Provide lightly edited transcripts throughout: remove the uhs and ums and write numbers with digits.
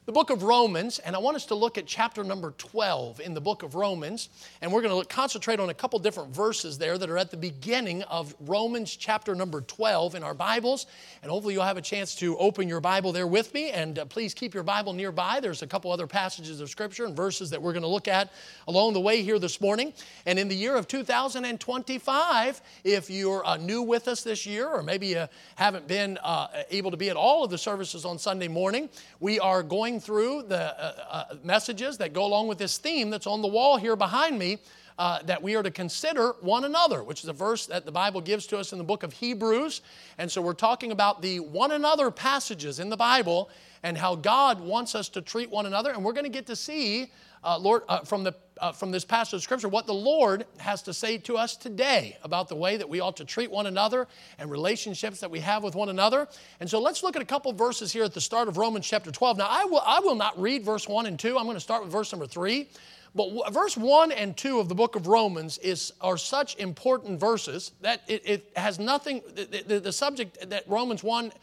the book of Romans, and I want us to look at chapter number 12 in the book of Romans, and we're going to concentrate on a couple different verses there that are at the beginning of Romans chapter number 12 in our Bibles, and hopefully you'll have a chance to open your Bible there with me, and please keep your Bible nearby. There's a couple other passages of Scripture and verses that we're going to look at along the way here this morning. And in the year of 2025, if you're new with us this year, or maybe you haven't been able to be at all of the services on Sunday morning, we are going through the messages that go along with this theme that's on the wall here behind me, that we are to consider one another, which is a verse that the Bible gives to us in the book of Hebrews. And so we're talking about the one another passages in the Bible and how God wants us to treat one another. And we're going to get to see, from this passage of Scripture, what the Lord has to say to us today about the way that we ought to treat one another and relationships that we have with one another. And so let's look at a couple verses here at the start of Romans chapter 12. Now, I will not read verse 1 and 2. I'm going to start with verse number 3. But verse 1 and 2 of the book of Romans are such important verses that it has nothing, the subject that Romans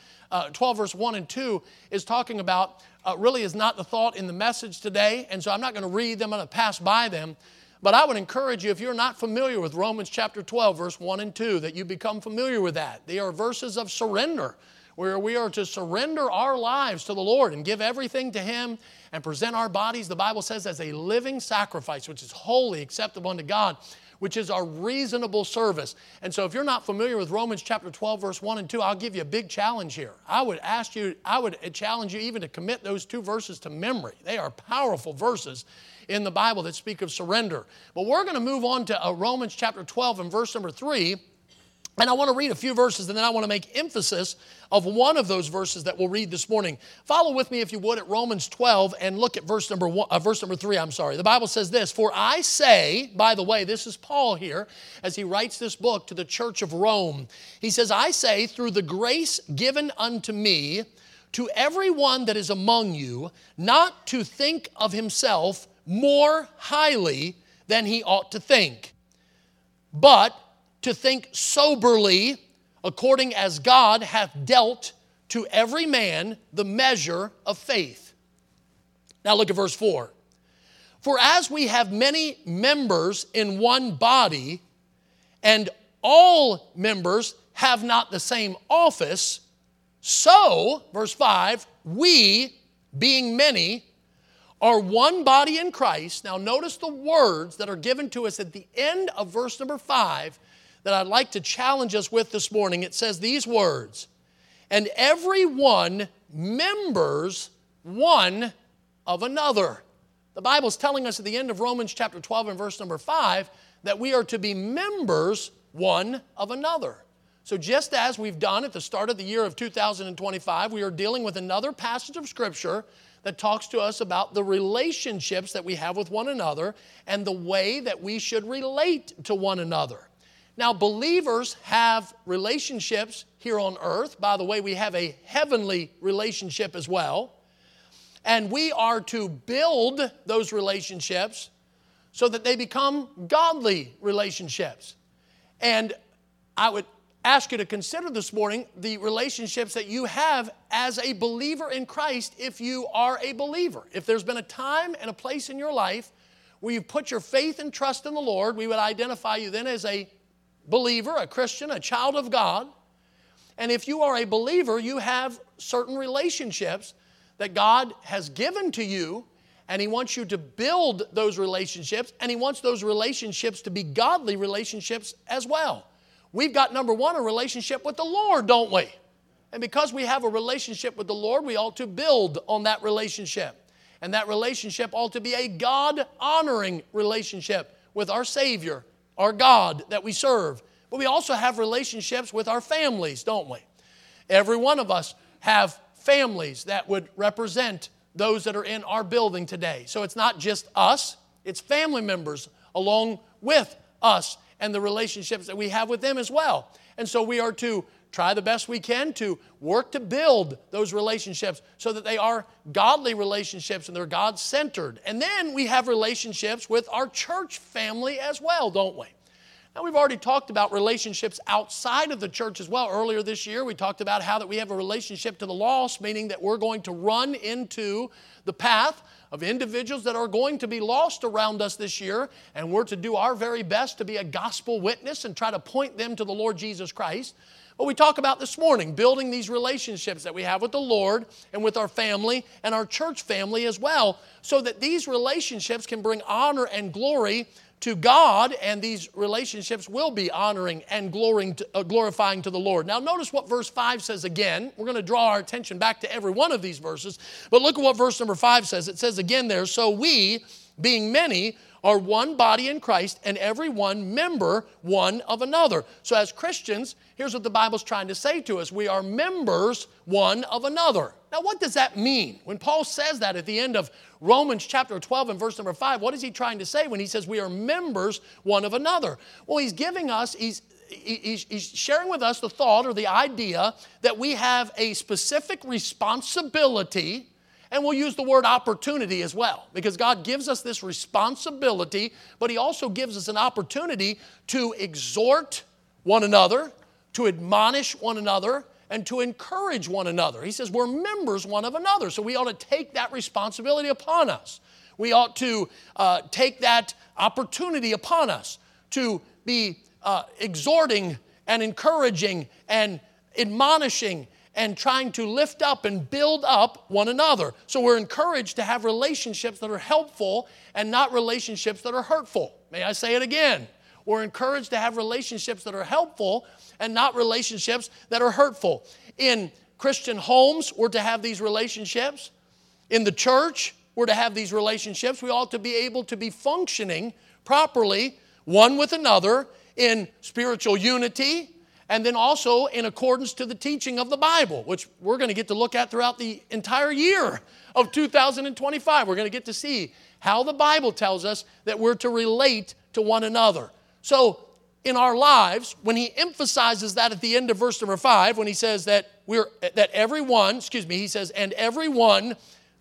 12 verse 1 and 2 is talking about really is not the thought in the message today. And so I'm not going to read them, I'm going to pass by them. But I would encourage you, if you're not familiar with Romans chapter 12 verse 1 and 2, that you become familiar with that. They are verses of surrender, where we are to surrender our lives to the Lord and give everything to Him and present our bodies, the Bible says, as a living sacrifice, which is holy, acceptable unto God, which is our reasonable service. And so if you're not familiar with Romans chapter 12, verse 1 and 2, I'll give you a big challenge here. I would challenge you even to commit those two verses to memory. They are powerful verses in the Bible that speak of surrender. But we're going to move on to Romans chapter 12 and verse number 3. And I want to read a few verses, and then I want to make emphasis of one of those verses that we'll read this morning. Follow with me, if you would, at Romans 12 and look at verse number 3. The Bible says this: "For I say," by the way, this is Paul here as he writes this book to the church of Rome. He says, "I say, through the grace given unto me, to everyone that is among you, not to think of himself more highly than he ought to think, but to think soberly, according as God hath dealt to every man the measure of faith." Now look at verse 4. "For as we have many members in one body, and all members have not the same office, so," verse 5, "we, being many, are one body in Christ." Now notice the words that are given to us at the end of verse number 5 that I'd like to challenge us with this morning. It says these words: "And every one members one of another." The Bible's telling us at the end of Romans chapter 12 and verse number 5 that we are to be members one of another. So just as we've done at the start of the year of 2025, we are dealing with another passage of Scripture that talks to us about the relationships that we have with one another and the way that we should relate to one another. Now, believers have relationships here on earth. By the way, we have a heavenly relationship as well. And we are to build those relationships so that they become godly relationships. And I would ask you to consider this morning the relationships that you have as a believer in Christ, if you are a believer. If there's been a time and a place in your life where you've put your faith and trust in the Lord, we would identify you then as a believer, a Christian, a child of God. And if you are a believer, you have certain relationships that God has given to you, and He wants you to build those relationships, and He wants those relationships to be godly relationships as well. We've got, number one, a relationship with the Lord, don't we? And because we have a relationship with the Lord, we ought to build on that relationship. And that relationship ought to be a God-honoring relationship with our Savior, our God that we serve. But we also have relationships with our families, don't we? Every one of us have families that would represent those that are in our building today. So it's not just us, it's family members along with us and the relationships that we have with them as well. And so we are to try the best we can to work to build those relationships so that they are godly relationships and they're God-centered. And then we have relationships with our church family as well, don't we? Now, we've already talked about relationships outside of the church as well. Earlier this year, we talked about how that we have a relationship to the lost, meaning that we're going to run into the path of individuals that are going to be lost around us this year, and we're to do our very best to be a gospel witness and try to point them to the Lord Jesus Christ. But we talk about this morning, building these relationships that we have with the Lord and with our family and our church family as well, so that these relationships can bring honor and glory to God, and these relationships will be honoring and glorifying to the Lord. Now notice what verse 5 says again. We're going to draw our attention back to every one of these verses, but look at what verse number 5 says. It says again there, so we, being many, are one body in Christ, and every one member one of another. So as Christians, here's what the Bible's trying to say to us. We are members one of another. Now what does that mean? When Paul says that at the end of Romans chapter 12 and verse number 5, what is he trying to say when he says we are members one of another? Well, he's giving us, he's sharing with us the thought or the idea that we have a specific responsibility. And we'll use the word opportunity as well, because God gives us this responsibility, but He also gives us an opportunity to exhort one another, to admonish one another, and to encourage one another. He says we're members one of another, so we ought to take that responsibility upon us. We ought to take that opportunity upon us to be exhorting and encouraging and admonishing and trying to lift up and build up one another. So we're encouraged to have relationships that are helpful and not relationships that are hurtful. May I say it again? We're encouraged to have relationships that are helpful and not relationships that are hurtful. In Christian homes, we're to have these relationships. In the church, we're to have these relationships. We ought to be able to be functioning properly, one with another, in spiritual unity, and then also in accordance to the teaching of the Bible, which we're going to get to look at throughout the entire year of 2025. We're going to get to see how the Bible tells us that we're to relate to one another. So in our lives, when he emphasizes that at the end of verse number 5, when he says that he says, and everyone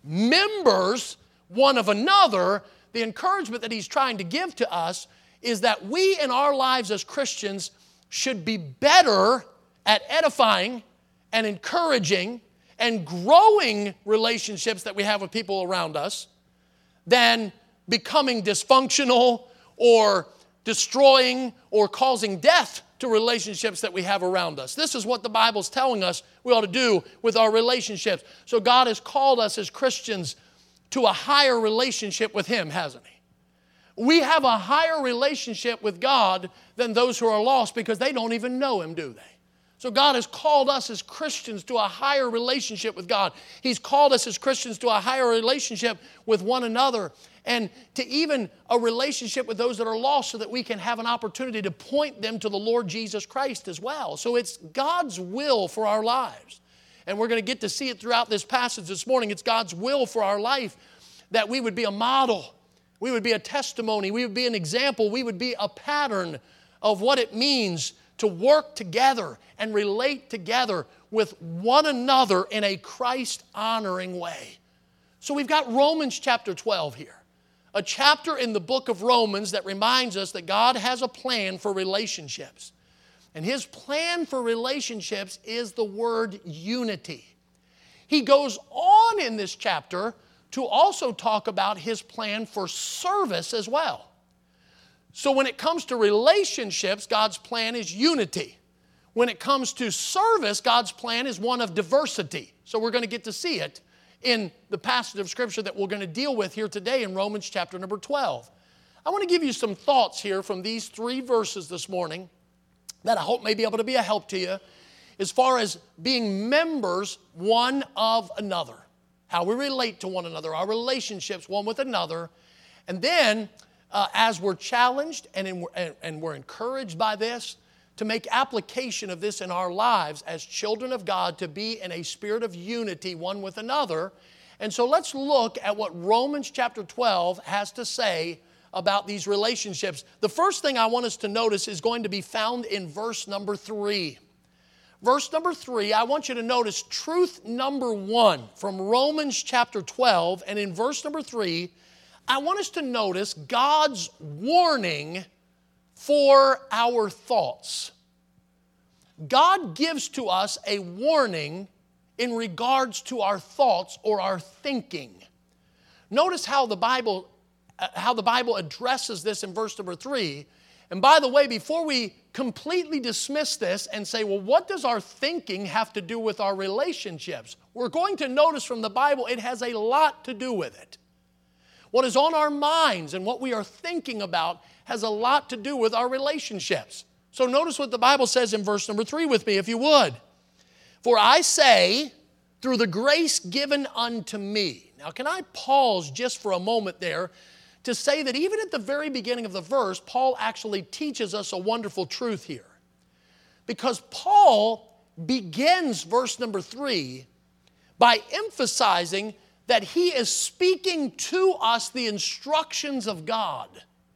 members one of another, the encouragement that he's trying to give to us is that we in our lives as Christians should be better at edifying and encouraging and growing relationships that we have with people around us than becoming dysfunctional or destroying or causing death to relationships that we have around us. This is what the Bible's telling us we ought to do with our relationships. So God has called us as Christians to a higher relationship with Him, hasn't He? We have a higher relationship with God than those who are lost because they don't even know Him, do they? So God has called us as Christians to a higher relationship with God. He's called us as Christians to a higher relationship with one another and to even a relationship with those that are lost so that we can have an opportunity to point them to the Lord Jesus Christ as well. So it's God's will for our lives. And we're going to get to see it throughout this passage this morning. It's God's will for our life that we would be a model. We would be a testimony. We would be an example. We would be a pattern of what it means to work together and relate together with one another in a Christ-honoring way. So we've got Romans chapter 12 here, a chapter in the book of Romans that reminds us that God has a plan for relationships. And His plan for relationships is the word unity. He goes on in this chapter to also talk about His plan for service as well. So when it comes to relationships, God's plan is unity. When it comes to service, God's plan is one of diversity. So we're going to get to see it in the passage of Scripture that we're going to deal with here today in Romans chapter number 12. I want to give you some thoughts here from these 3 verses this morning that I hope may be able to be a help to you as far as being members one of another. How we relate to one another, our relationships one with another. And then, as we're challenged and we're encouraged by this, to make application of this in our lives as children of God, to be in a spirit of unity one with another. And so let's look at what Romans chapter 12 has to say about these relationships. The first thing I want us to notice is going to be found in verse number 3. Verse number 3, I want you to notice truth number 1 from Romans chapter 12. And in verse number 3, I want us to notice God's warning for our thoughts. God gives to us a warning in regards to our thoughts or our thinking. Notice how the Bible addresses this in verse number 3. And by the way, before we completely dismiss this and say, well, what does our thinking have to do with our relationships? We're going to notice from the Bible it has a lot to do with it. What is on our minds and what we are thinking about has a lot to do with our relationships. So notice what the Bible says in verse number 3 with me, if you would. For I say, through the grace given unto me. Now, can I pause just for a moment there to say that even at the very beginning of the verse, Paul actually teaches us a wonderful truth here. Because Paul begins verse number 3 by emphasizing that he is speaking to us the instructions of God.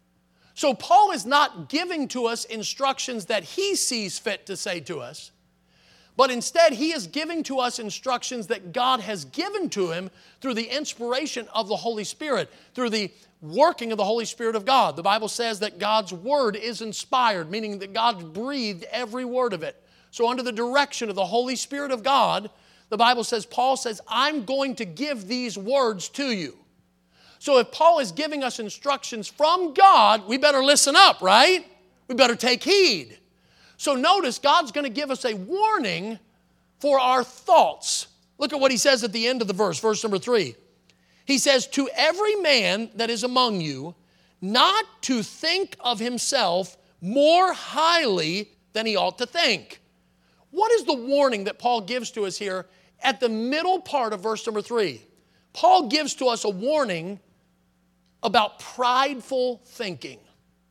So Paul is not giving to us instructions that he sees fit to say to us, but instead he is giving to us instructions that God has given to him through the inspiration of the Holy Spirit, through the working of the Holy Spirit of God. The Bible says that God's word is inspired, meaning that God breathed every word of it. So under the direction of the Holy Spirit of God, the Bible says, Paul says, I'm going to give these words to you. So if Paul is giving us instructions from God, we better listen up, right? We better take heed. So notice God's going to give us a warning for our thoughts. Look at what he says at the end of the verse, verse number 3. He says, to every man that is among you, not to think of himself more highly than he ought to think. What is the warning that Paul gives to us here at the middle part of verse number 3? Paul gives to us a warning about prideful thinking.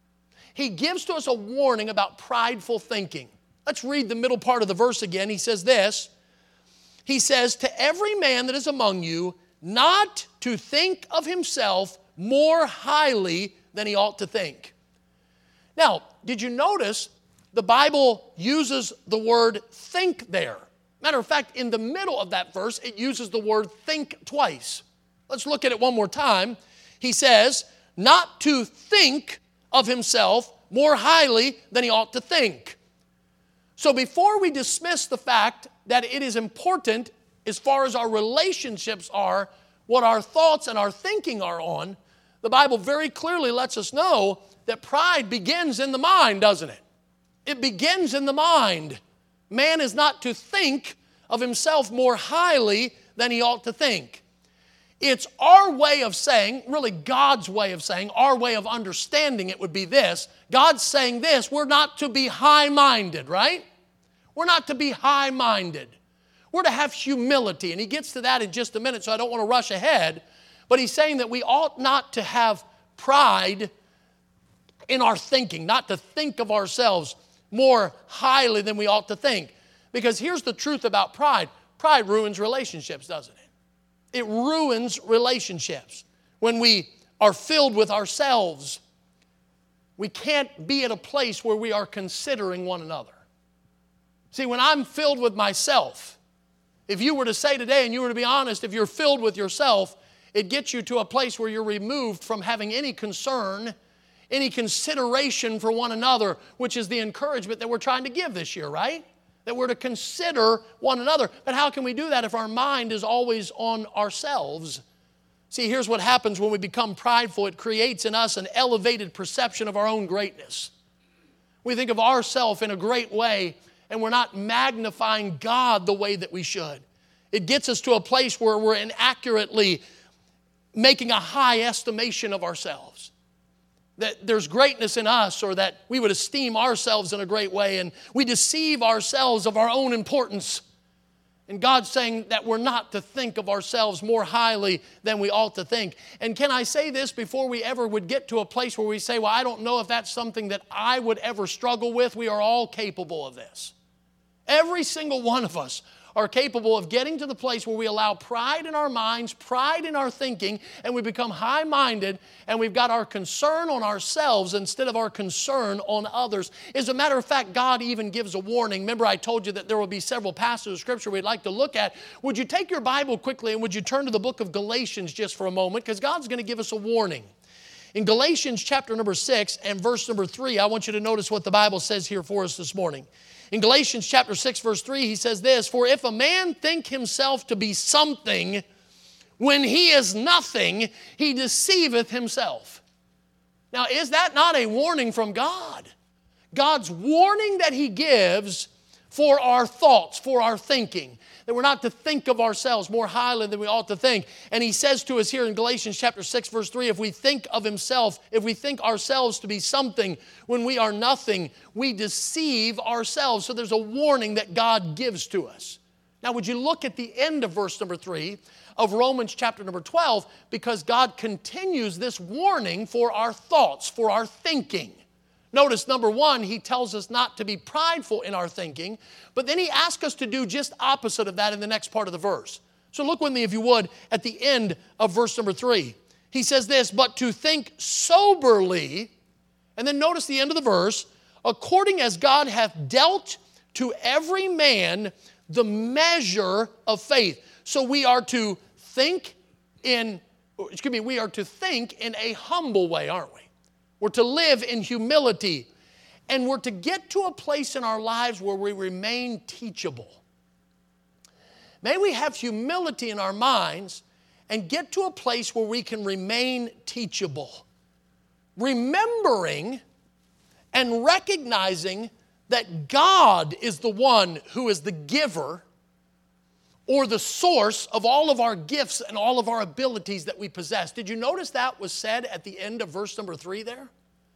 He gives to us a warning about prideful thinking. Let's read the middle part of the verse again. He says this. He says, to every man that is among you, not to think of himself more highly than he ought to think. Now, did you notice the Bible uses the word think there? Matter of fact, in the middle of that verse, it uses the word think twice. Let's look at it one more time. He says, not to think of himself more highly than he ought to think. So before we dismiss the fact that it is important as far as our relationships are, what our thoughts and our thinking are on, the Bible very clearly lets us know that pride begins in the mind, doesn't it? It begins in the mind. Man is not to think of himself more highly than he ought to think. It's our way of saying, really God's way of saying, our way of understanding it would be this. God's saying this, we're not to be high-minded, right? We're not to be high-minded. We're to have humility, and he gets to that in just a minute, so I don't want to rush ahead. But he's saying that we ought not to have pride in our thinking, not to think of ourselves more highly than we ought to think. Because here's the truth about pride. Pride ruins relationships, doesn't it? It ruins relationships. When we are filled with ourselves, we can't be at a place where we are considering one another. See, when I'm filled with myself, if you were to say today and you were to be honest, if you're filled with yourself, it gets you to a place where you're removed from having any concern, any consideration for one another, which is the encouragement that we're trying to give this year, right? That we're to consider one another. But how can we do that if our mind is always on ourselves? See, here's what happens when we become prideful. It creates in us an elevated perception of our own greatness. We think of ourselves in a great way, and we're not magnifying God the way that we should. It gets us to a place where we're inaccurately making a high estimation of ourselves. That there's greatness in us, or that we would esteem ourselves in a great way, and we deceive ourselves of our own importance. And God's saying that we're not to think of ourselves more highly than we ought to think. And can I say this before we ever would get to a place where we say, well, I don't know if that's something that I would ever struggle with. We are all capable of this. Every single one of us are capable of getting to the place where we allow pride in our minds, pride in our thinking, and we become high-minded, and we've got our concern on ourselves instead of our concern on others. As a matter of fact, God even gives a warning. Remember, I told you that there will be several passages of Scripture we'd like to look at. Would you take your Bible quickly and would you turn to the book of Galatians just for a moment? Because God's going to give us a warning. In Galatians chapter number 6 and verse number 3, I want you to notice what the Bible says here for us this morning. In Galatians chapter 6 verse 3, he says this, "For if a man think himself to be something, when he is nothing, he deceiveth himself." Now, is that not a warning from God? God's warning that He gives for our thoughts, for our thinking, that we're not to think of ourselves more highly than we ought to think. And He says to us here in Galatians chapter 6 verse 3, if we think ourselves to be something when we are nothing, we deceive ourselves. So there's a warning that God gives to us. Now, would you look at the end of verse number 3 of Romans chapter number 12, because God continues this warning for our thoughts, for our thinking. Notice, number 1, He tells us not to be prideful in our thinking, but then He asks us to do just opposite of that in the next part of the verse. So look with me, if you would, at the end of verse number 3. He says this, "But to think soberly," and then notice the end of the verse, "according as God hath dealt to every man the measure of faith." So we are to think in a humble way, aren't we? We're to live in humility, and we're to get to a place in our lives where we remain teachable. May we have humility in our minds and get to a place where we can remain teachable, remembering and recognizing that God is the one who is the giver or the source of all of our gifts and all of our abilities that we possess. Did you notice that was said at the end of verse number 3 there?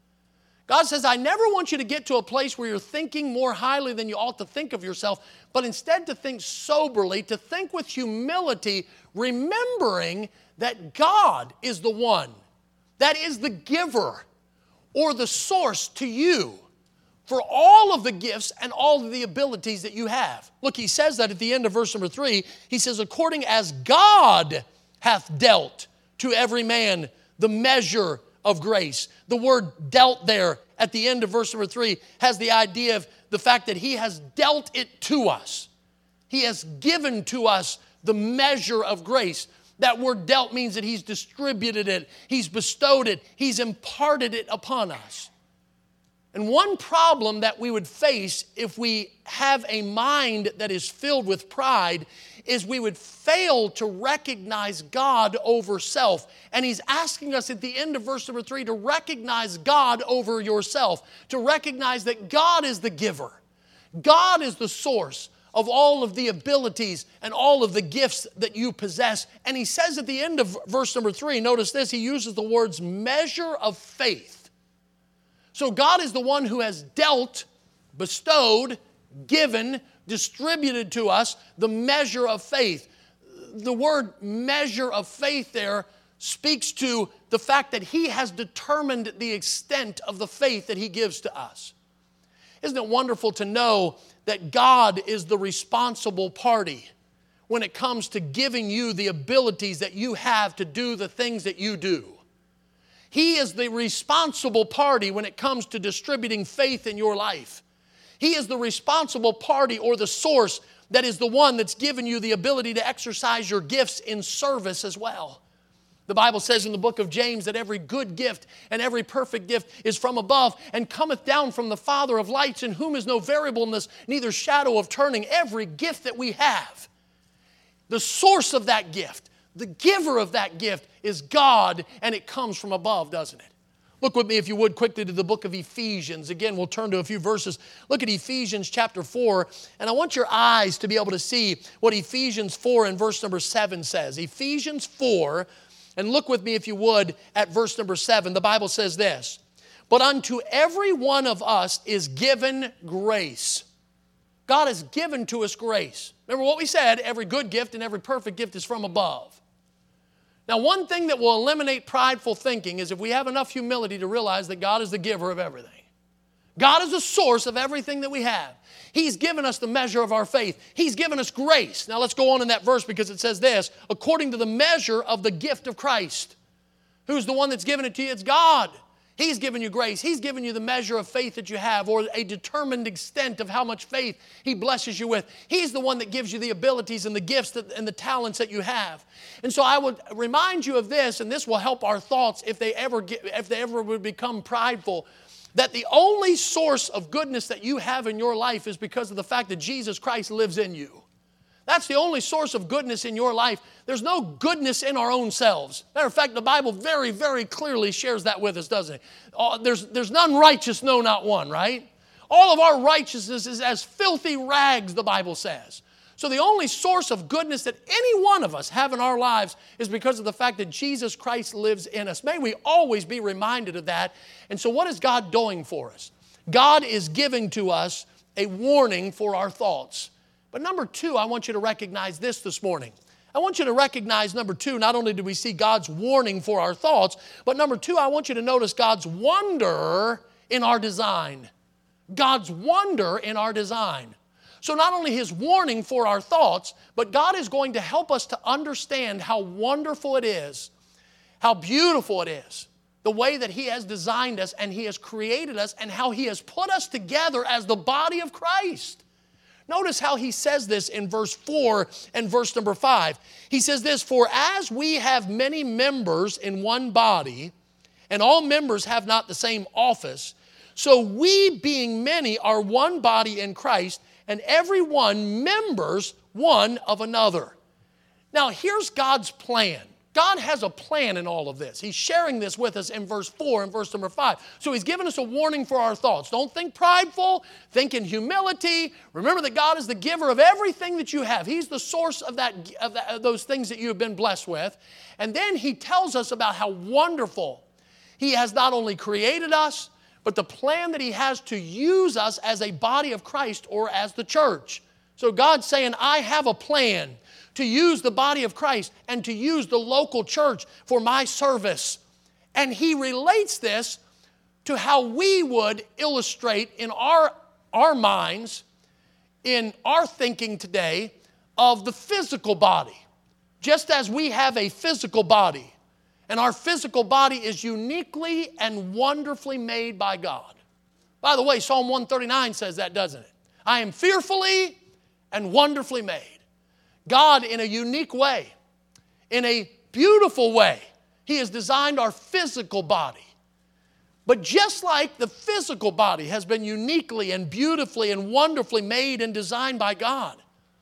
God says, I never want you to get to a place where you're thinking more highly than you ought to think of yourself, but instead to think soberly, to think with humility, remembering that God is the one that is the giver or the source to you for all of the gifts and all of the abilities that you have. Look, he says that at the end of verse number 3. He says, according as God hath dealt to every man the measure of grace. The word dealt there at the end of verse number 3 has the idea of the fact that He has dealt it to us. He has given to us the measure of grace. That word dealt means that He's distributed it, He's bestowed it, He's imparted it upon us. And one problem that we would face if we have a mind that is filled with pride is we would fail to recognize God over self. And He's asking us at the end of verse number 3 to recognize God over yourself, to recognize that God is the giver. God is the source of all of the abilities and all of the gifts that you possess. And He says at the end of verse number 3, notice this, He uses the words measure of faith. So God is the one who has dealt, bestowed, given, distributed to us the measure of faith. The word measure of faith there speaks to the fact that He has determined the extent of the faith that He gives to us. Isn't it wonderful to know that God is the responsible party when it comes to giving you the abilities that you have to do the things that you do? He is the responsible party when it comes to distributing faith in your life. He is the responsible party or the source that is the one that's given you the ability to exercise your gifts in service as well. The Bible says in the book of James that every good gift and every perfect gift is from above and cometh down from the Father of lights, in whom is no variableness, neither shadow of turning. Every gift that we have, the source of that gift, the giver of that gift is God, and it comes from above, doesn't it? Look with me, if you would, quickly to the book of Ephesians. Again, we'll turn to a few verses. Look at Ephesians chapter 4, and I want your eyes to be able to see what Ephesians 4 and verse number 7 says. Ephesians 4, and look with me, if you would, at verse number 7. The Bible says this, but unto every one of us is given grace. God has given to us grace. Remember what we said, every good gift and every perfect gift is from above. Now, one thing that will eliminate prideful thinking is if we have enough humility to realize that God is the giver of everything. God is the source of everything that we have. He's given us the measure of our faith. He's given us grace. Now, let's go on in that verse because it says this, according to the measure of the gift of Christ. Who's the one that's given it to you? It's God. He's given you grace. He's given you the measure of faith that you have, or a determined extent of how much faith He blesses you with. He's the one that gives you the abilities and the gifts and the talents that you have. And so I would remind you of this, and this will help our thoughts if they ever would become prideful, that the only source of goodness that you have in your life is because of the fact that Jesus Christ lives in you. That's the only source of goodness in your life. There's no goodness in our own selves. Matter of fact, the Bible very, very clearly shares that with us, doesn't it? There's none righteous, no, not one, right? All of our righteousness is as filthy rags, the Bible says. So the only source of goodness that any one of us have in our lives is because of the fact that Jesus Christ lives in us. May we always be reminded of that. And so what is God doing for us? God is giving to us a warning for our thoughts. But number two, I want you to recognize this morning. I want you to recognize, number two, not only do we see God's warning for our thoughts, but number two, I want you to notice God's wonder in our design. God's wonder in our design. So not only His warning for our thoughts, but God is going to help us to understand how wonderful it is, how beautiful it is, the way that He has designed us and He has created us and how He has put us together as the body of Christ. Notice how He says this in verse 4 and verse number 5. He says this, "For as we have many members in one body, and all members have not the same office, so we being many are one body in Christ, and every one members one of another." Now here's God's plan. God has a plan in all of this. He's sharing this with us in verse 4 and verse number 5. So He's given us a warning for our thoughts. Don't think prideful. Think in humility. Remember that God is the giver of everything that you have. He's the source of those things that you have been blessed with. And then He tells us about how wonderful He has not only created us, but the plan that He has to use us as a body of Christ or as the church. So God's saying, I have a plan to use the body of Christ and to use the local church for my service. And He relates this to how we would illustrate in our minds, in our thinking today, of the physical body. Just as we have a physical body, and our physical body is uniquely and wonderfully made by God. By the way, Psalm 139 says that, doesn't it? I am fearfully and wonderfully made. God, in a unique way, in a beautiful way, He has designed our physical body. But just like the physical body has been uniquely and beautifully and wonderfully made and designed by God,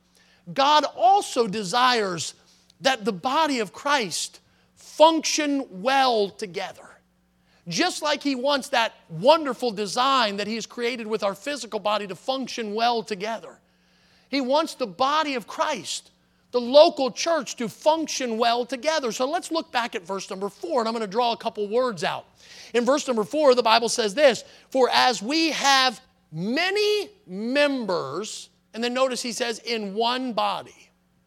God also desires that the body of Christ function well together. Just like He wants that wonderful design that He has created with our physical body to function well together. He wants the body of Christ, the local church, to function well together. So let's look back at verse number 4, and I'm going to draw a couple words out. In verse number 4, the Bible says this, "For as we have many members," and then notice He says, "in one body."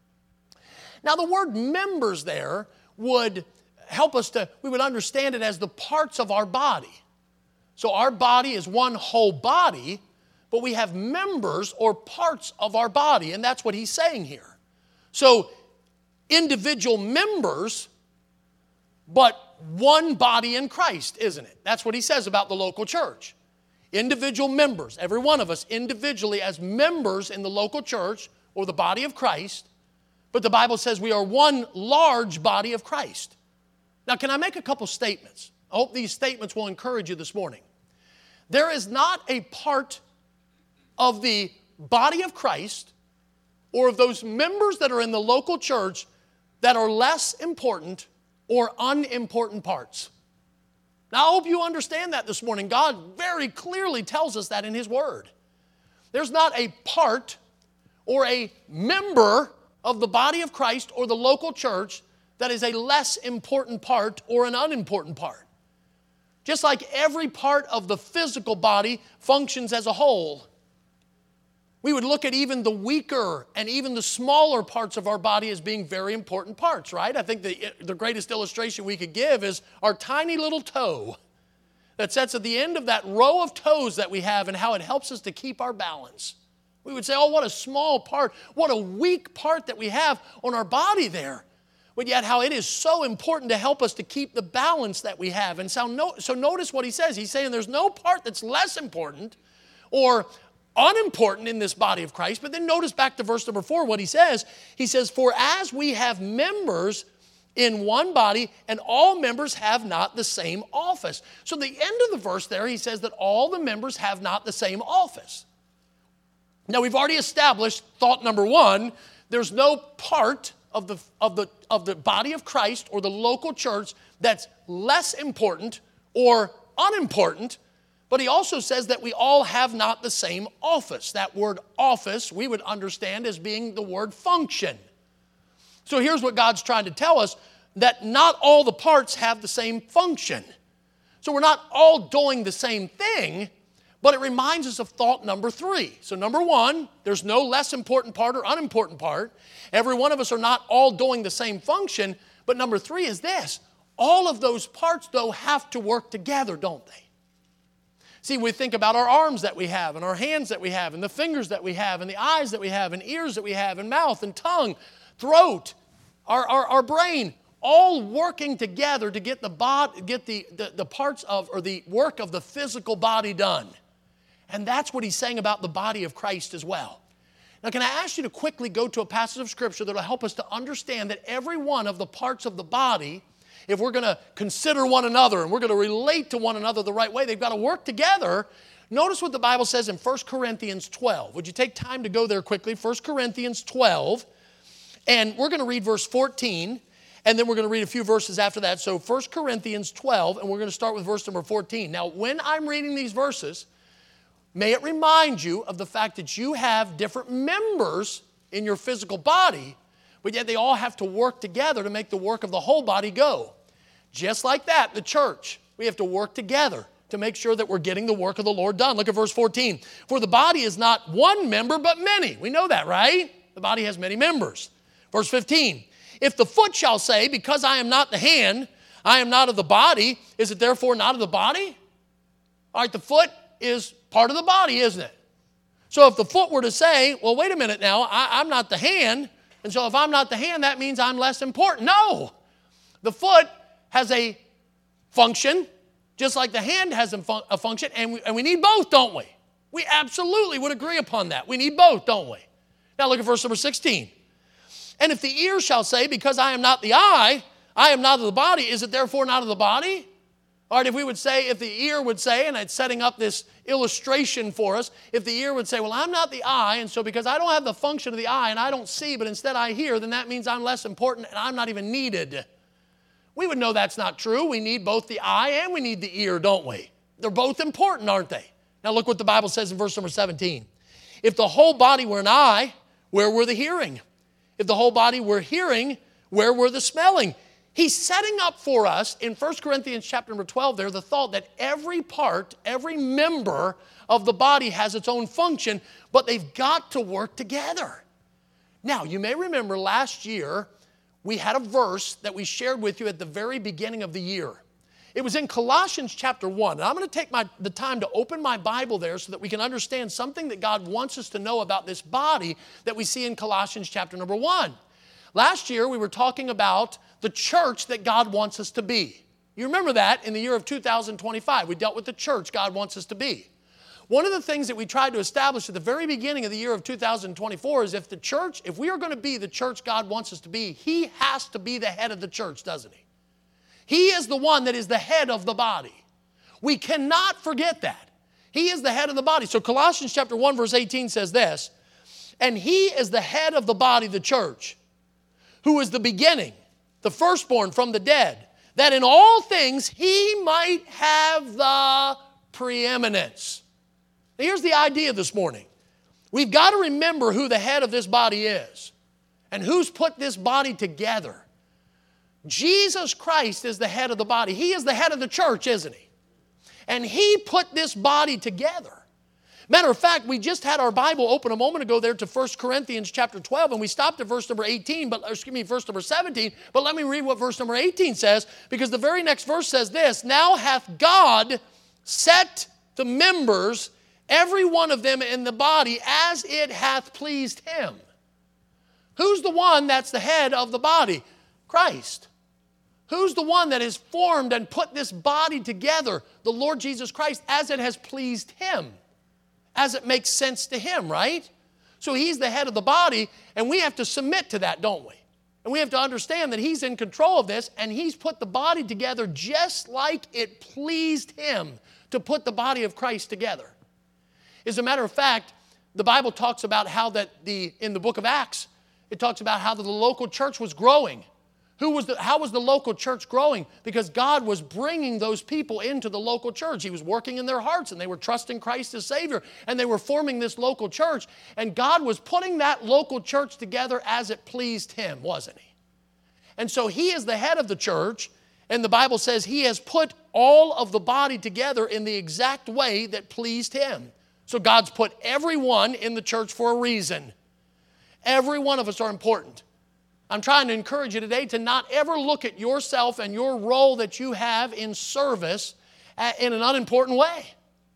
Now the word members there would help us we would understand it as the parts of our body. So our body is one whole body, but we have members or parts of our body, and that's what He's saying here. So individual members, but one body in Christ, isn't it? That's what He says about the local church. Individual members, every one of us individually as members in the local church or the body of Christ, but the Bible says we are one large body of Christ. Now, can I make a couple statements? I hope these statements will encourage you this morning. There is not a part of the body of Christ or of those members that are in the local church that are less important or unimportant parts. Now, I hope you understand that this morning. God very clearly tells us that in His Word. There's not a part or a member of the body of Christ or the local church that is a less important part or an unimportant part. Just like every part of the physical body functions as a whole, we would look at even the weaker and even the smaller parts of our body as being very important parts, right? I think the greatest illustration we could give is our tiny little toe that sits at the end of that row of toes that we have and how it helps us to keep our balance. We would say, oh, what a small part, what a weak part that we have on our body there. but yet how it is so important to help us to keep the balance that we have. And so notice what he says. He's saying there's no part that's less important or unimportant in this body of Christ. But then notice back to verse number 4 what he says. He says, for as we have members in one body, and all members have not the same office. So the end of the verse there, he says that all the members have not the same office. Now we've already established thought number 1, there's no part of the body of Christ or the local church that's less important or unimportant. But he also says that we all have not the same office. That word office we would understand as being the word function. So here's what God's trying to tell us, that not all the parts have the same function. So we're not all doing the same thing, but it reminds us of thought number 3. So number 1, there's no less important part or unimportant part. Every one of us are not all doing the same function. But number 3 is this, all of those parts, though, have to work together, don't they? See, we think about our arms that we have, and our hands that we have, and the fingers that we have, and the eyes that we have, and ears that we have, and mouth, and tongue, throat, our brain, all working together to get the parts of, or the work of the physical body done. And that's what he's saying about the body of Christ as well. Now, can I ask you to quickly go to a passage of Scripture that will help us to understand that every one of the parts of the body, if we're going to consider one another and we're going to relate to one another the right way, they've got to work together. Notice what the Bible says in 1 Corinthians 12. Would you take time to go there quickly? 1 Corinthians 12. And we're going to read verse 14. And then we're going to read a few verses after that. So 1 Corinthians 12. And we're going to start with verse number 14. Now, when I'm reading these verses, may it remind you of the fact that you have different members in your physical body, but yet they all have to work together to make the work of the whole body go. Just like that, the church, we have to work together to make sure that we're getting the work of the Lord done. Look at verse 14. For the body is not one member, but many. We know that, right? The body has many members. Verse 15. If the foot shall say, because I am not the hand, I am not of the body, is it therefore not of the body? All right, the foot is part of the body, isn't it? So if the foot were to say, well, wait a minute now, I'm not the hand, and so if I'm not the hand, that means I'm less important. No! The foot has a function, just like the hand has a function, and we need both, don't we? We absolutely would agree upon that. We need both, don't we? Now look at verse number 16. And if the ear shall say, because I am not the eye, I am not of the body, is it therefore not of the body? All right, if we would say, if the ear would say, and it's setting up this illustration for us, if the ear would say, well, I'm not the eye, and so because I don't have the function of the eye and I don't see, but instead I hear, then that means I'm less important and I'm not even needed. We would know that's not true. We need both the eye and we need the ear, don't we? They're both important, aren't they? Now look what the Bible says in verse number 17. If the whole body were an eye, where were the hearing? If the whole body were hearing, where were the smelling? He's setting up for us in 1 Corinthians chapter number 12 there the thought that every part, every member of the body has its own function, but they've got to work together. Now, you may remember last year we had a verse that we shared with you at the very beginning of the year. It was in Colossians chapter 1. And I'm going to take the time to open my Bible there so that we can understand something that God wants us to know about this body that we see in Colossians chapter number 1. Last year we were talking about the church that God wants us to be. You remember that in the year of 2025. We dealt with the church God wants us to be. One of the things that we tried to establish at the very beginning of the year of 2024 is if we are going to be the church God wants us to be, He has to be the head of the church, doesn't He? He is the one that is the head of the body. We cannot forget that. He is the head of the body. So Colossians chapter 1 verse 18 says this, and He is the head of the body, the church, who is the beginning, the firstborn from the dead, that in all things He might have the preeminence. Now here's the idea this morning. We've got to remember who the head of this body is and who's put this body together. Jesus Christ is the head of the body. He is the head of the church, isn't He? And He put this body together. Matter of fact, we just had our Bible open a moment ago there to 1 Corinthians chapter 12, and we stopped at verse number 18, verse number 17, but let me read what verse number 18 says, because the very next verse says this, now hath God set the members, every one of them in the body, as it hath pleased Him. Who's the one that's the head of the body? Christ. Who's the one that has formed and put this body together? The Lord Jesus Christ, as it has pleased Him, as it makes sense to Him, right? So He's the head of the body, and we have to submit to that, don't we? And we have to understand that He's in control of this, and He's put the body together just like it pleased Him to put the body of Christ together. As a matter of fact, the Bible talks about how that in the book of Acts, it talks about how the local church was growing. How was the local church growing? Because God was bringing those people into the local church. He was working in their hearts, and they were trusting Christ as Savior, and they were forming this local church. And God was putting that local church together as it pleased Him, wasn't He? And so He is the head of the church, and the Bible says He has put all of the body together in the exact way that pleased Him. So God's put everyone in the church for a reason. Every one of us are important. I'm trying to encourage you today to not ever look at yourself and your role that you have in service in an unimportant way.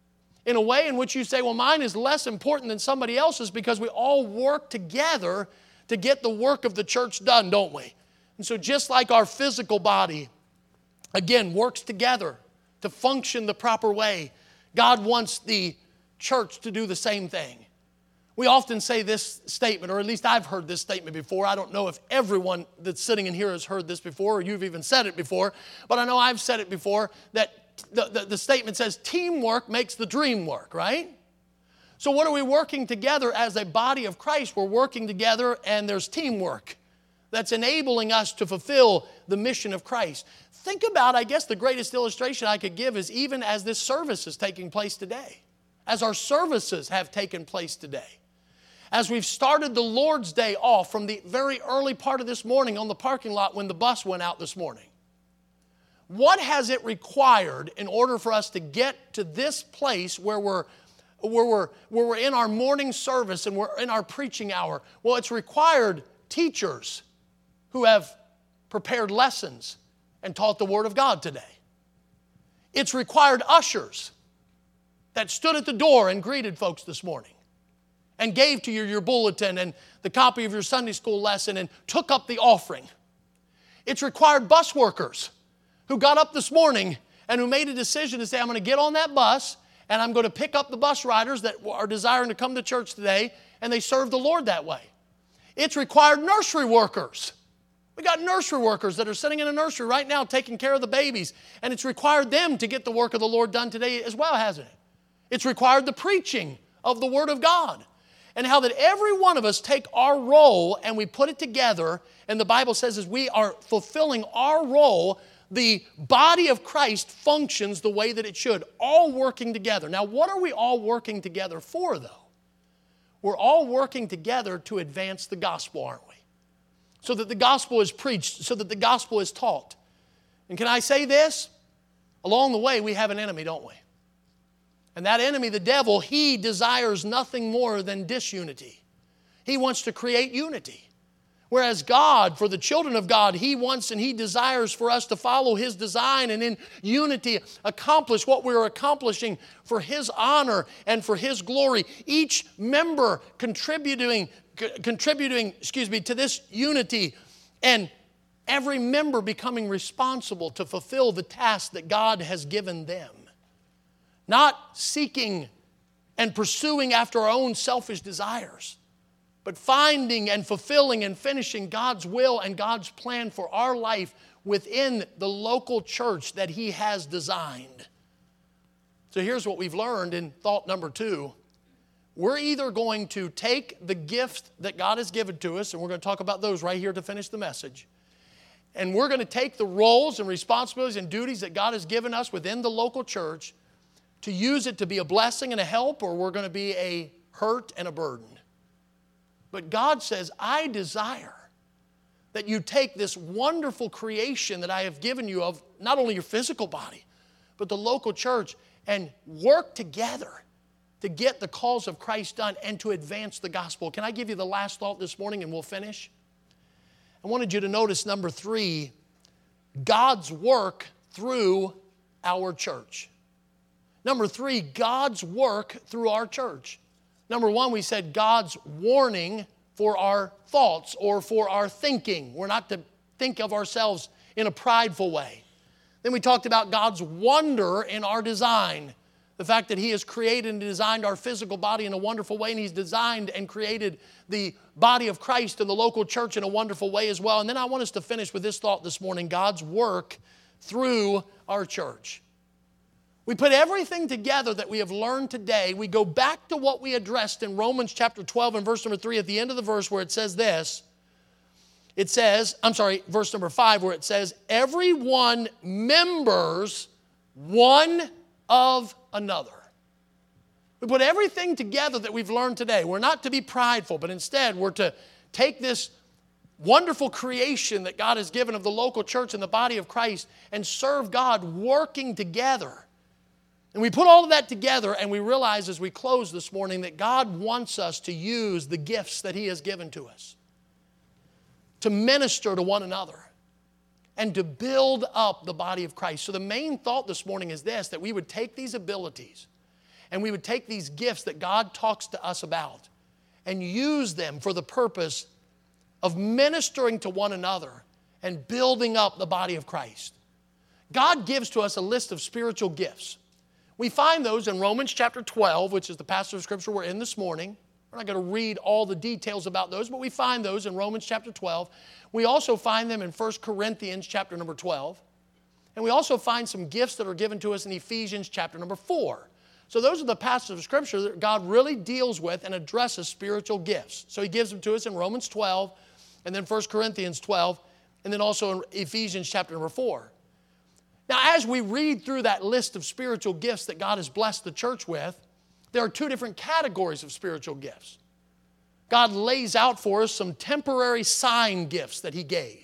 In a way in which you say, well, mine is less important than somebody else's, because we all work together to get the work of the church done, don't we? And so just like our physical body, again, works together to function the proper way, God wants the church to do the same thing. We often say this statement, or at least I've heard this statement before. I don't know if everyone that's sitting in here has heard this before, or you've even said it before, but I know I've said it before, that the statement says, teamwork makes the dream work, right? So what are we working together as a body of Christ? We're working together, and there's teamwork that's enabling us to fulfill the mission of Christ. Think about, I guess the greatest illustration I could give is even as this service is taking place today, as our services have taken place today. As we've started the Lord's Day off from the very early part of this morning on the parking lot when the bus went out this morning. What has it required in order for us to get to this place where we're in our morning service and we're in our preaching hour? Well, it's required teachers who have prepared lessons and taught the Word of God today. It's required ushers that stood at the door and greeted folks this morning, and gave to you your bulletin and the copy of your Sunday school lesson and took up the offering. It's required bus workers who got up this morning and who made a decision to say, I'm going to get on that bus and I'm going to pick up the bus riders that are desiring to come to church today, and they serve the Lord that way. It's required nursery workers. We got nursery workers that are sitting in a nursery right now taking care of the babies, and it's required them to get the work of the Lord done today as well, hasn't it? It's required the preaching of the Word of God. And how that every one of us take our role and we put it together, and the Bible says as we are fulfilling our role, the body of Christ functions the way that it should, all working together. Now, what are we all working together for, though? We're all working together to advance the gospel, aren't we? So that the gospel is preached, so that the gospel is taught. And can I say this? Along the way, we have an enemy, don't we? And that enemy, the devil, he desires nothing more than disunity. He wants to create unity. Whereas God, for the children of God, He wants and He desires for us to follow His design and in unity accomplish what we're accomplishing for His honor and for His glory. Each member contributing to this unity, and every member becoming responsible to fulfill the task that God has given them. Not seeking and pursuing after our own selfish desires, but finding and fulfilling and finishing God's will and God's plan for our life within the local church that He has designed. So here's what we've learned in thought number 2. We're either going to take the gift that God has given to us, and we're going to talk about those right here to finish the message, and we're going to take the roles and responsibilities and duties that God has given us within the local church to use it to be a blessing and a help, or we're going to be a hurt and a burden. But God says, I desire that you take this wonderful creation that I have given you of not only your physical body, but the local church, and work together to get the cause of Christ done and to advance the gospel. Can I give you the last thought this morning and we'll finish? I wanted you to notice number 3, God's work through our church. Number 3, God's work through our church. Number 1, we said God's warning for our thoughts or for our thinking. We're not to think of ourselves in a prideful way. Then we talked about God's wonder in our design. The fact that He has created and designed our physical body in a wonderful way, and He's designed and created the body of Christ and the local church in a wonderful way as well. And then I want us to finish with this thought this morning: God's work through our church. We put everything together that we have learned today. We go back to what we addressed in Romans chapter 12 and verse number 3 at the end of the verse where it says this. It says, verse number 5 where it says, everyone members one of another. We put everything together that we've learned today. We're not to be prideful, but instead we're to take this wonderful creation that God has given of the local church and the body of Christ and serve God working together. And we put all of that together, and we realize as we close this morning that God wants us to use the gifts that He has given to us to minister to one another and to build up the body of Christ. So the main thought this morning is this: that we would take these abilities and we would take these gifts that God talks to us about and use them for the purpose of ministering to one another and building up the body of Christ. God gives to us a list of spiritual gifts. We find those in Romans chapter 12, which is the passage of Scripture we're in this morning. We're not going to read all the details about those, but we find those in Romans chapter 12. We also find them in 1 Corinthians chapter number 12. And we also find some gifts that are given to us in Ephesians chapter number 4. So those are the passages of Scripture that God really deals with and addresses spiritual gifts. So He gives them to us in Romans 12, and then 1 Corinthians 12, and then also in Ephesians chapter number 4. Now, as we read through that list of spiritual gifts that God has blessed the church with, there are two different categories of spiritual gifts. God lays out for us some temporary sign gifts that He gave.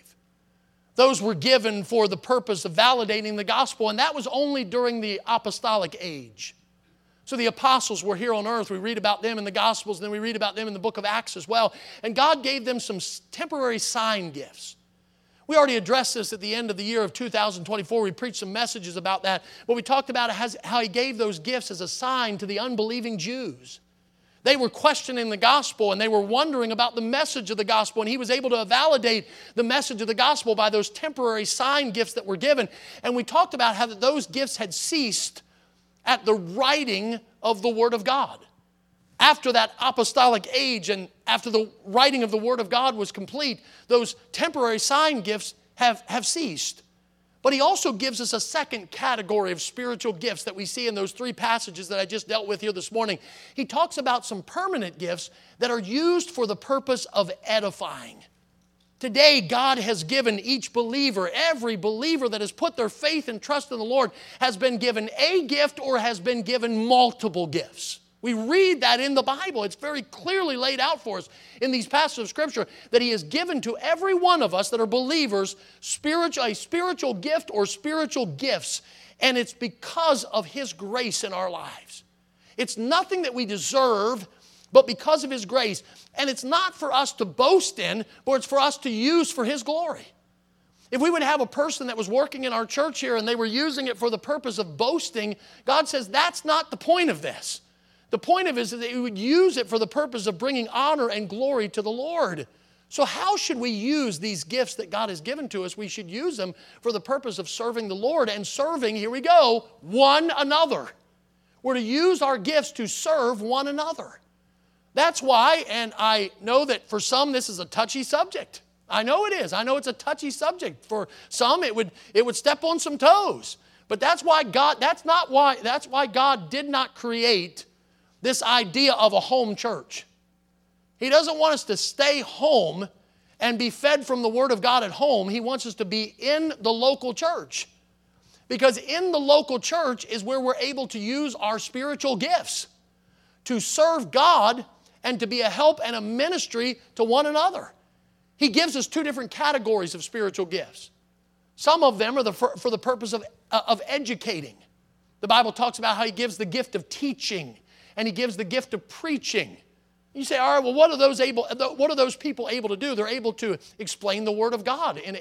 Those were given for the purpose of validating the gospel, and that was only during the apostolic age. So the apostles were here on earth. We read about them in the Gospels, and then we read about them in the book of Acts as well. And God gave them some temporary sign gifts. We already addressed this at the end of the year of 2024. We preached some messages about that. But we talked about how He gave those gifts as a sign to the unbelieving Jews. They were questioning the gospel, and they were wondering about the message of the gospel. And He was able to validate the message of the gospel by those temporary sign gifts that were given. And we talked about how those gifts had ceased at the writing of the Word of God. After that apostolic age and after the writing of the Word of God was complete, those temporary sign gifts have ceased. But He also gives us a second category of spiritual gifts that we see in those three passages that I just dealt with here this morning. He talks about some permanent gifts that are used for the purpose of edifying. Today, God has given each believer, every believer that has put their faith and trust in the Lord, has been given a gift or has been given multiple gifts. We read that in the Bible. It's very clearly laid out for us in these passages of Scripture that He has given to every one of us that are believers a spiritual gift or spiritual gifts, and it's because of His grace in our lives. It's nothing that we deserve, but because of His grace. And it's not for us to boast in, but it's for us to use for His glory. If we would have a person that was working in our church here and they were using it for the purpose of boasting, God says that's not the point of this. The point of it is that we would use it for the purpose of bringing honor and glory to the Lord. So how should we use these gifts that God has given to us? We should use them for the purpose of serving the Lord and serving, here we go, one another. We're to use our gifts to serve one another. That's why, and I know that for some this is a touchy subject. I know it is. I know it's a touchy subject. For some it would step on some toes. But that's why God did not create this idea of a home church. He doesn't want us to stay home and be fed from the Word of God at home. He wants us to be in the local church. Because in the local church is where we're able to use our spiritual gifts to serve God and to be a help and a ministry to one another. He gives us two different categories of spiritual gifts. Some of them are for the purpose of educating. The Bible talks about how He gives the gift of teaching and He gives the gift of preaching. You say, all right, well, what are those people able to do? They're able to explain the Word of God in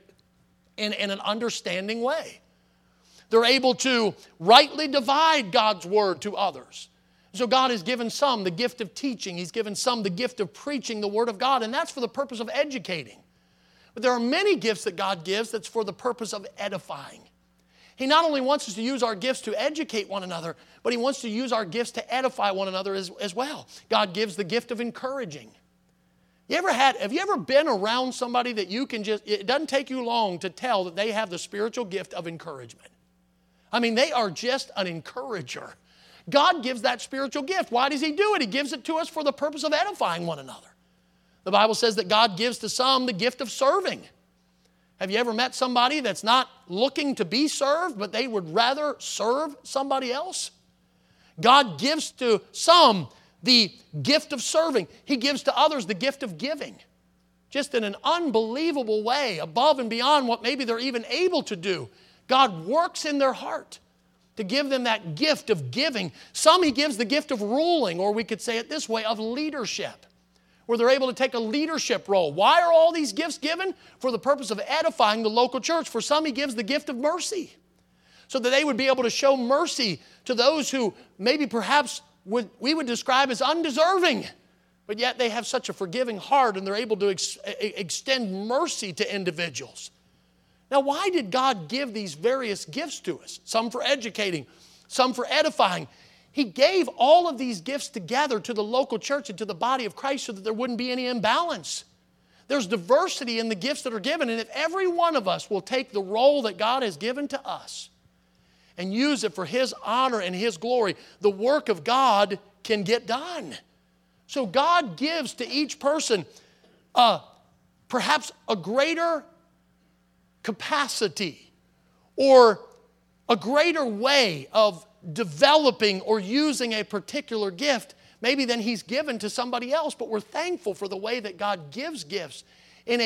an understanding way. They're able to rightly divide God's Word to others. So God has given some the gift of teaching. He's given some the gift of preaching the Word of God, and that's for the purpose of educating. But there are many gifts that God gives that's for the purpose of edifying. He not only wants us to use our gifts to educate one another, but He wants to use our gifts to edify one another as well. God gives the gift of encouraging. Have you ever been around somebody that you can it doesn't take you long to tell that they have the spiritual gift of encouragement? I mean, they are just an encourager. God gives that spiritual gift. Why does He do it? He gives it to us for the purpose of edifying one another. The Bible says that God gives to some the gift of serving. Have you ever met somebody that's not looking to be served, but they would rather serve somebody else? God gives to some the gift of serving. He gives to others the gift of giving. Just in an unbelievable way, above and beyond what maybe they're even able to do. God works in their heart to give them that gift of giving. Some He gives the gift of ruling, or we could say it this way, of leadership, where they're able to take a leadership role. Why are all these gifts given? For the purpose of edifying the local church. For some, He gives the gift of mercy, so that they would be able to show mercy to those who maybe perhaps we would describe as undeserving, but yet they have such a forgiving heart and they're able to extend mercy to individuals. Now, why did God give these various gifts to us? Some for educating, some for edifying. He gave all of these gifts together to the local church and to the body of Christ so that there wouldn't be any imbalance. There's diversity in the gifts that are given, and if every one of us will take the role that God has given to us and use it for His honor and His glory, the work of God can get done. So God gives to each person perhaps a greater capacity or a greater way of developing or using a particular gift maybe than He's given to somebody else. But we're thankful for the way that God gives gifts in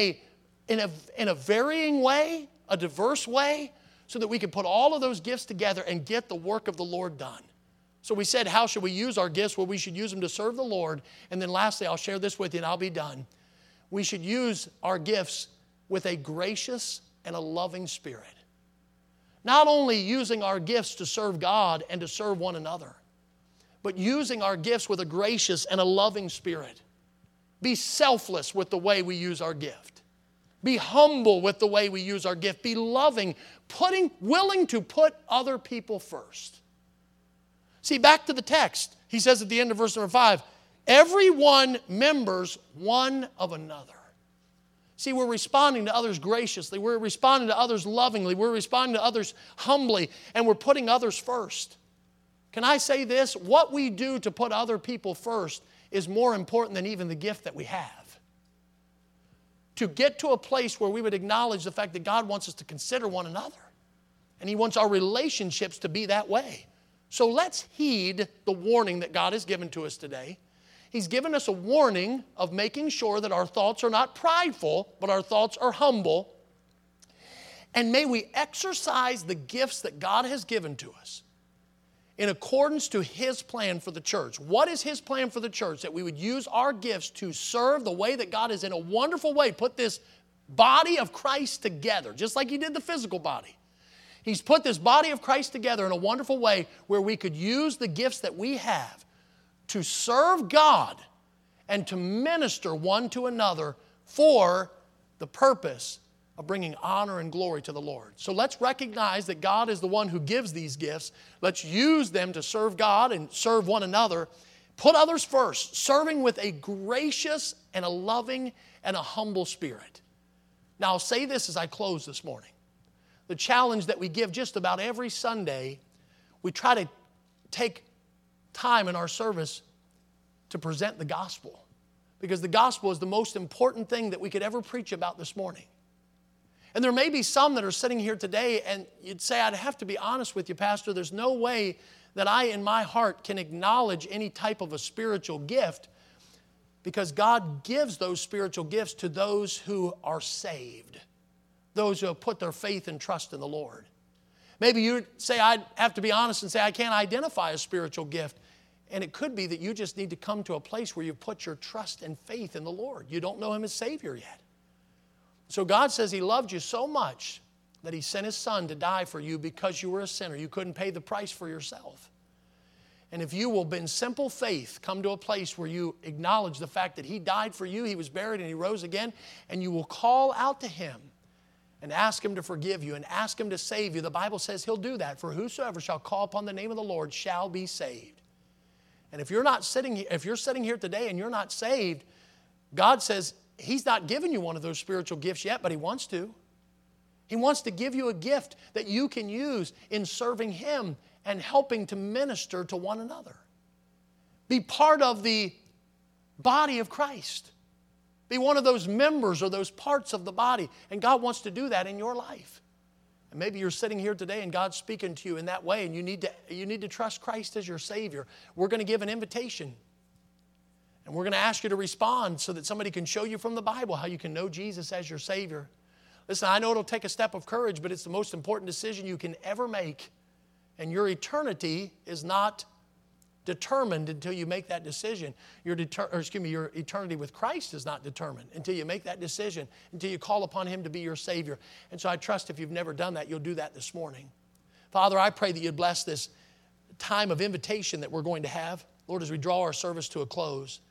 a varying way, a diverse way, so that we can put all of those gifts together and get the work of the Lord done. So we said, how should we use our gifts? Well, we should use them to serve the Lord. And then lastly, I'll share this with you and I'll be done. We should use our gifts with a gracious and a loving spirit. Not only using our gifts to serve God and to serve one another, but using our gifts with a gracious and a loving spirit. Be selfless with the way we use our gift. Be humble with the way we use our gift. Be loving, willing to put other people first. See, back to the text. He says at the end of verse number 5, everyone members one of another. See, we're responding to others graciously. We're responding to others lovingly. We're responding to others humbly. And we're putting others first. Can I say this? What we do to put other people first is more important than even the gift that we have. To get to a place where we would acknowledge the fact that God wants us to consider one another. And He wants our relationships to be that way. So let's heed the warning that God has given to us today. He's given us a warning of making sure that our thoughts are not prideful, but our thoughts are humble. And may we exercise the gifts that God has given to us in accordance to His plan for the church. What is His plan for the church? That we would use our gifts to serve the way that God has in a wonderful way put this body of Christ together, just like He did the physical body. He's put this body of Christ together in a wonderful way where we could use the gifts that we have to serve God and to minister one to another for the purpose of bringing honor and glory to the Lord. So let's recognize that God is the one who gives these gifts. Let's use them to serve God and serve one another. Put others first, serving with a gracious and a loving and a humble spirit. Now I'll say this as I close this morning. The challenge that we give just about every Sunday, we try to take time in our service to present the gospel. Because the gospel is the most important thing that we could ever preach about this morning. And there may be some that are sitting here today and you'd say, I'd have to be honest with you, Pastor, there's no way that I in my heart can acknowledge any type of a spiritual gift because God gives those spiritual gifts to those who are saved. Those who have put their faith and trust in the Lord. Maybe you'd say, I'd have to be honest and say, I can't identify a spiritual gift. And it could be that you just need to come to a place where you've put your trust and faith in the Lord. You don't know Him as Savior yet. So God says He loved you so much that He sent His Son to die for you because you were a sinner. You couldn't pay the price for yourself. And if you will, in simple faith, come to a place where you acknowledge the fact that He died for you, He was buried, and He rose again, and you will call out to Him and ask Him to forgive you and ask Him to save you, the Bible says He'll do that. For whosoever shall call upon the name of the Lord shall be saved. And if you're sitting here today and you're not saved, God says He's not given you one of those spiritual gifts yet, but He wants to. He wants to give you a gift that you can use in serving Him and helping to minister to one another. Be part of the body of Christ. Be one of those members or those parts of the body. And God wants to do that in your life. And maybe you're sitting here today and God's speaking to you in that way and you need to trust Christ as your Savior. We're going to give an invitation. And we're going to ask you to respond so that somebody can show you from the Bible how you can know Jesus as your Savior. Listen, I know it'll take a step of courage, but it's the most important decision you can ever make. And your eternity is not determined until you make that decision. Your eternity with Christ is not determined until you make that decision, until you call upon Him to be your Savior. And so I trust if you've never done that, you'll do that this morning. Father, I pray that you'd bless this time of invitation that we're going to have. Lord, as we draw our service to a close,